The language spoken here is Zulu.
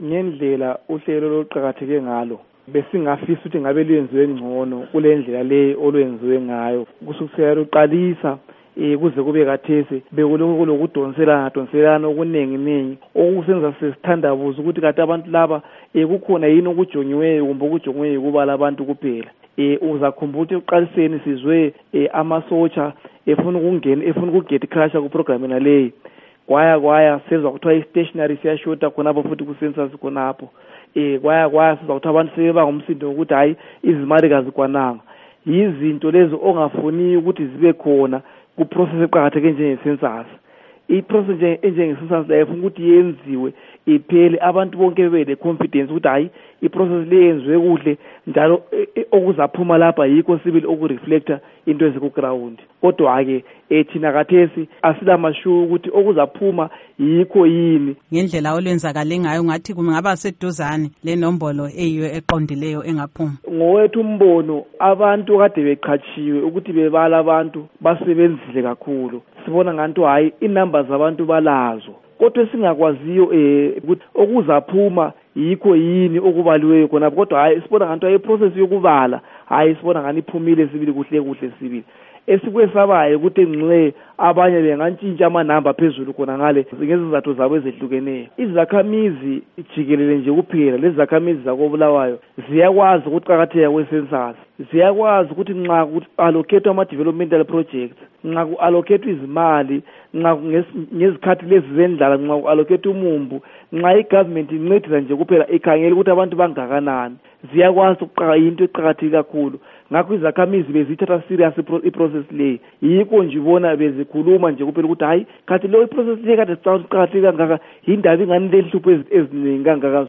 ngendlela uhlelo loqhakatheke ngalo besingafisa ukuthi ngabe lwenziwe ngcono kule ndlela le olwenziwe ngayo kusukela uqalisa kuze kube kathesi bekuloko lokudonselana okunengi okusenza sesithandabuza ukuthi kade abantu laba kukhona yini okujongiweyo kumbe okujongiweyo kuba labantu kuphela. Uzakhumbula ukuthi uqaliseni sizwe amasotsha efuna ukugate crash ku program naleyi kwaya sezwa kuthiwa i-stationary siyashota khonapho futhi ku-census khonapho kwaya sizwa ukuthi abantu sebeba ngumsindo ukuthi hayi izimali kazikwananga. Yizinto lezo ongafuni ukuthi zibe khona ku-process eqakatheke njenge-census. I-process enjenge-census la ifuna ukuthi yenziwe iphele abantu bonke bebe le-confidence ukuthi hayi i-process le yenziwe kuhle njalo okuzaphuma lapha yikho sibili okureflecta into eziku-ground. Kodwa-ke thina kathesi asilamashuku ukuthi okuzaphuma yikho yini. Ngendlela olwenzakale ngayo ngathi kungaba seduzane le nombolo eyiyo eqondileyo engaphuma. Ngowethu umbono abantu kade beqhatshiwe ukuthi bebala abantu basebenzile kakhulu. Sibona nganto hayi innumbers zabantu balazo. Kodwa esingakwaziyo ukuthi okuzaphuma yikho yini okubaliweyo khona kodwa hayi sibona nganto iprocess yokubala hayi sibona ngani iphumile sibili kuhle sibili. Esikwesabayo ukuthi engcwe abanye bengantshintsha amanamba phezulu khona ngale ngezizathu zabo ezehlukeneyo. Izakhamizi ijikelele nje kuphela lezi zakhamizi zakobulawayo ziyakwazi ukuqhakatheka kwe-census, ziyakwazi ukuthi nxa allocate ama-developmental projects, nxa ku-allocate izimali, nxa ngezikhathi lezi zendlala, nxa ku-allocate umumbu, nxa i-government incedisa nje kuphela ikhangela ukuthi abantu bangakanani, ziyakwazi into eqhakatheke kakhulu. Ngakho izakhamizi bezithatha serious i-process le. Yikho nje ubona bezikhuluma nje kuphela ukuthi hayi khathi lo i-process le kade siqhakatheke kangaka yindaba ingani lehlupho eziningi kangaka.